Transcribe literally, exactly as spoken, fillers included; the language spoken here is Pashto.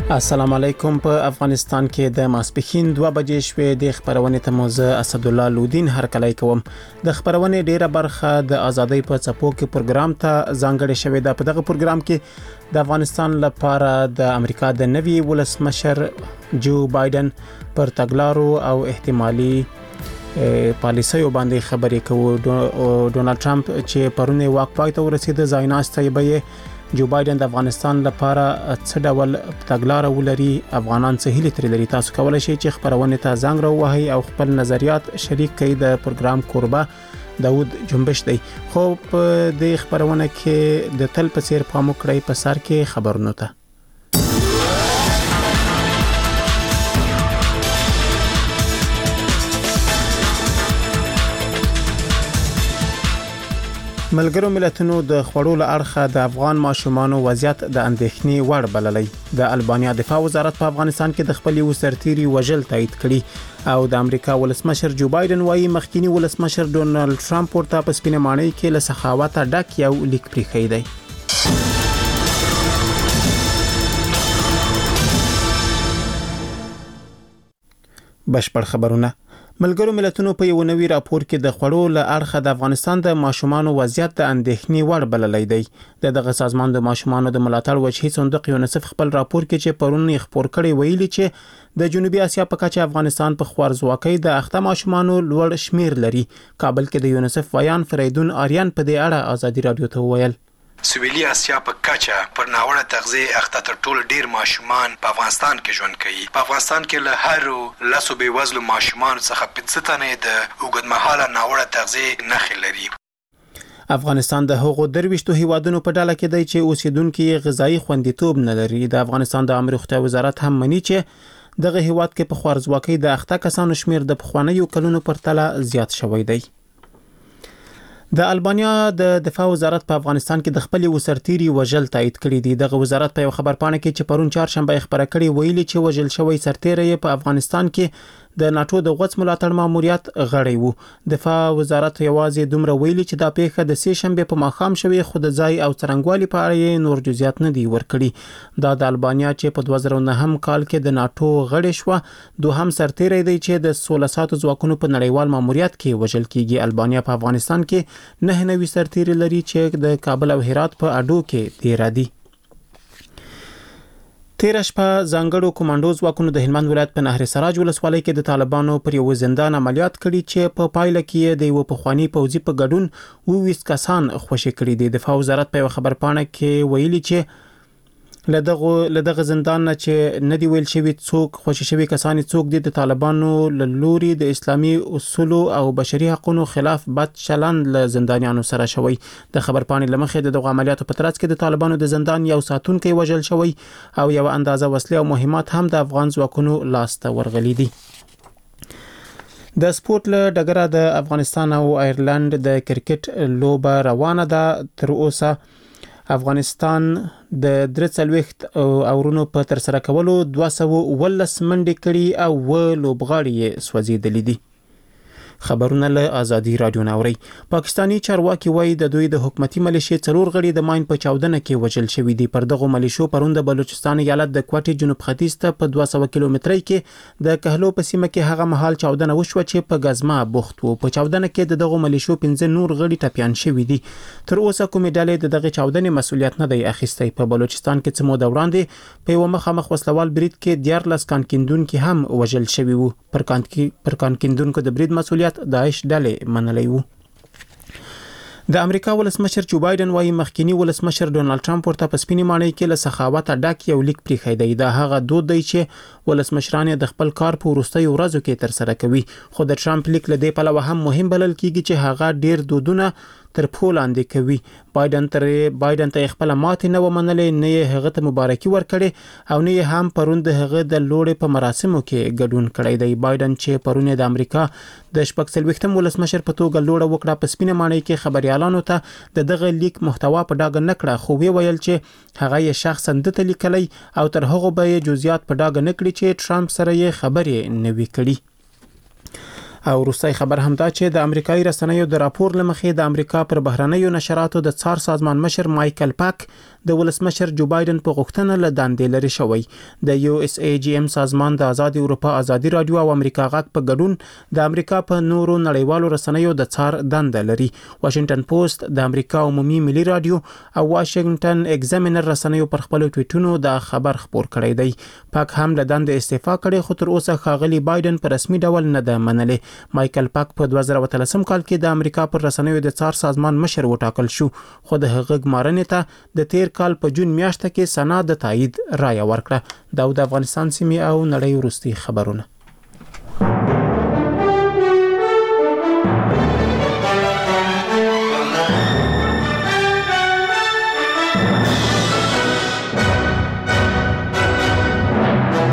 السلام علیکم. په افغانستان کې د ماسپښین دوه بجې شوې د خبرونې ته موزه اسد الله لودین هرکلی کوم. د خبرونې ډیره برخه د ازادۍ په څپو کې پروګرام ته ځانګړې شوې ده. په دغه پروګرام کې د افغانستان لپاره د امریکا د نوي ولسمشر جو بایدن پر تګلارو او احتمالي پالیسیو باندې خبرې کوو. ډونالد ټرمپ چې پرونه واک پای ته ورسید ځایناستي به جو بایدن د افغانستان لپاره څه ډول تګلارې ولري، افغانان څه هیله ترې لري. تاسو کولای شئ چې خبرونه ته زنګ راوهئ او خپل نظریات شریک کړئ. د پروګرام کوربه داود جنبش دی. خو په دې خبرونه کې د تل په څیر پام وکړئ په سر کې خبرونه ته. ملګرو ملتونو د خړو له اړخه د افغان ماشومانو وضعیت د اندېښنې وړ بللی. د البانیا دفاع وزارت په افغانستان کې د خپل یو سرتیري وژل تایید کړي او د امریکا ولسمشر جو بایدن وايي مخکینی ولسمشر ډونالد ټرمپ ورته په سپینه ماڼۍ کې له سخاوت ډک یو لیک پریخي دی. بشپړ خبرونه. ملګرو ملتونو په یو نوي راپور کې د خړو له اړخه د افغانستان د ماشومانو وضعیت د اندېښنې وړ بللی دی. د دغه سازمان د ماشومانو د ملاتړ وجهي صندوق یونیسف خپل راپور کې چې پرون یې خپور کړی ویلي چې د جنوبي اسیا په کچه افغانستان په خوارزواکۍ د اخته ماشومانو لوړ شمیر لري. کابل کې د یونیسف ویان فریدون آریان په دې اړه ازادي رادیو ته وویل. سویلي اسیا په کچه پر ناوړه تغذیه اخته تر ټولو ډیر ماشومان په افغانستان کې ژوند کوي. په افغانستان کې له هر لسو بې وزلو ماشومان څخه پنځه تنه د اوږدمهاله ناوړه تغذیه نښې لري. افغانستان د هغو درويشتو هیوادونو په ډله کې دی چې اوسیدونکو غذایی خوندیتوب نه لري. د افغانستان د عامه روغتیا وزارت هم مني چې دغه هیواد کې په خوارزواکۍ د اخته کسانو شمیر د پخوانیو کلونو پر تله زیات شوی دی. د البانیا د دفاع وزارت په افغانستان کې د خپل وسرتيري وژل تایید کړی دی. دغه وزارت په خبر پاڼه کې چې پرون چهارشنبه خبره کړې ویلي چې وژل شوی سرتیری په افغانستان کې د ناتو د غوڅ ملاتړ ماموریت غړی وو. دفاع وزارت یوازې دومره ویلي چې دا پیښه د سه شنبه په ماښام شوی، خو د ځای او څرنګوالي په اړه نور جزئیات نه دی ورکړي. دا د البانیا چې په دوه زره نه کال کې د ناتو غړی شو دوهم سرتیری دی چې د سولې ساتو ځواکونو په نړیوال ماموریت کې وژل کیږي. البانیا په افغانستان کې نه نوي سرتیری لري چې د کابل او هرات په اډو کې دی را دي. تیر شپه ځانګړو کمانډو ځواکونو د هلمند ولایت په نهر سراج ولسوالۍ کې د طالبانو پر یو زندان عملیات کړي چې په پایله کې د یو پخوانی پوځي په ګډون وویس کسان خوشی کړي دي. دفاع وزارت په خبر پاڼه کې ویلي چې لدغه لدغه زندان نه چې ندی ویل شوی څوک خوشی شوی کسان څوک دي د طالبانو لوري د اسلامي اصول او بشري حقوقو خلاف بد چلند له زندانیانو سره شوی. د خبر پاڼې لمخې د عملیاتو په ترڅ کې د طالبانو د زندان یو ساتونکو وژل شوی او یو اندازه وسلې او مهمات هم د افغان ځواکونو لاسته ورغلي دي. د سپورت له ډګره د افغانستان او ایرلند د کرکټ لوبه روانه ده. تر اوسه افغانستان د درڅلويخت اورونو په تر سره کولو دوه سوه ولس منډې کړي او و لوبغاړي سوځیدلې دي. خبرونه له ازادي رادیو نوري. پاکستانی چارواکي وایي د دوی د حکومتي ملیشې څلور غړي د ماین په چاودنه کې وژل شوی دي. پر دغه ملیشو پروند د بلوچستان ایالت د کوټي جنوب ختیځ ته په دوه سوه کیلومترۍ کې د کهلو په سیمه کې هغه مهال چاودنه وشوه چې په غزما بوخت وو. په چاودنه کې د دغه ملیشو پنځه نور غړي ټپيان شوی دي. تر اوسه کومې ډلې د دغه چاودنې مسولیت نه دی اخیستی. په بلوچستان کې څه مو وړاندې په یو مخامخ وسلوال برید کې دیارلس کانکیندونکو هم وژل شوی وو. پر کانکی پر کانکیندونکو د برید مسولیت داعش ډلې منلې وو. د امریکا ولسمشر جو بایدن وايي مخکینی ولسمشر ډونالد ټرمپ ورته په سپینې ماڼۍ کې له سخاوت ډک یو لیک پریخي دی. دا هغه دود دی چې ولسمشران د خپل کار په وروستیو ورځو کې تر سره کوي. خو د ټرمپ لیک له دې پلوه هم مهم بلل کیږي چې هغه ډیر دودونه تر پولاندې کوي. بایدن تر بایدن ته خپل ماته نه ومنلې، نه هغه ته مبارکي ورکړي او نه هم پروند هغه د لوړې په مراسمو کې ګډون کړی دی. بایدن چې پرونه د امریکا د شپږ څلوېښتم ولسمشر په توګه لوړه وکړه په سپینه ماڼۍ کې خبريالانو ته د دغه لیک محتوا په ډاګه نه کړه، خو وی ویل چې هغه یې شخصا د تلیکلی او تر هغه به جزئیات په ډاګه نه کړی چې ټرمپ سره یې خبرې نه وی کړي. او وروستۍ خبر هم دا چې د امریکایي رسنیو د راپور لمخې د امریکا پر بهرنیو نشراتو د څار سازمان مشر مایکل پاک د ولسمشر جو بایدن په غوښتنه له دندې لري شوی. د یو اس ای جی ام سازمان د آزاد اروپا ازادي رادیو او امریکا غاک په ګډون د امریکا په نورو نړیوالو رسنیو د څار دنده لري. واشنگټن پوسټ، د امریکا عمومي ملي رادیو او واشنگټن ایگزامینر رسنیو پر خپل ټویټونو د خبر خبر کړی دی. پاک هم له دندې استعفا کړي، خو تر اوسه ښاغلي بایدن په رسمي ډول نه ده منلې. مایکل پاک په دوه زره اتلسم کال کې د امریکا پر رسنیو د څار سازمان مشر وټاکل شو، خو د هغه ګمارنې ته د تیر کال په جون میاشت کې سنا د تایید رایه ورکړه. دا د افغانستان سیمې او نړۍ وروستي خبرونه.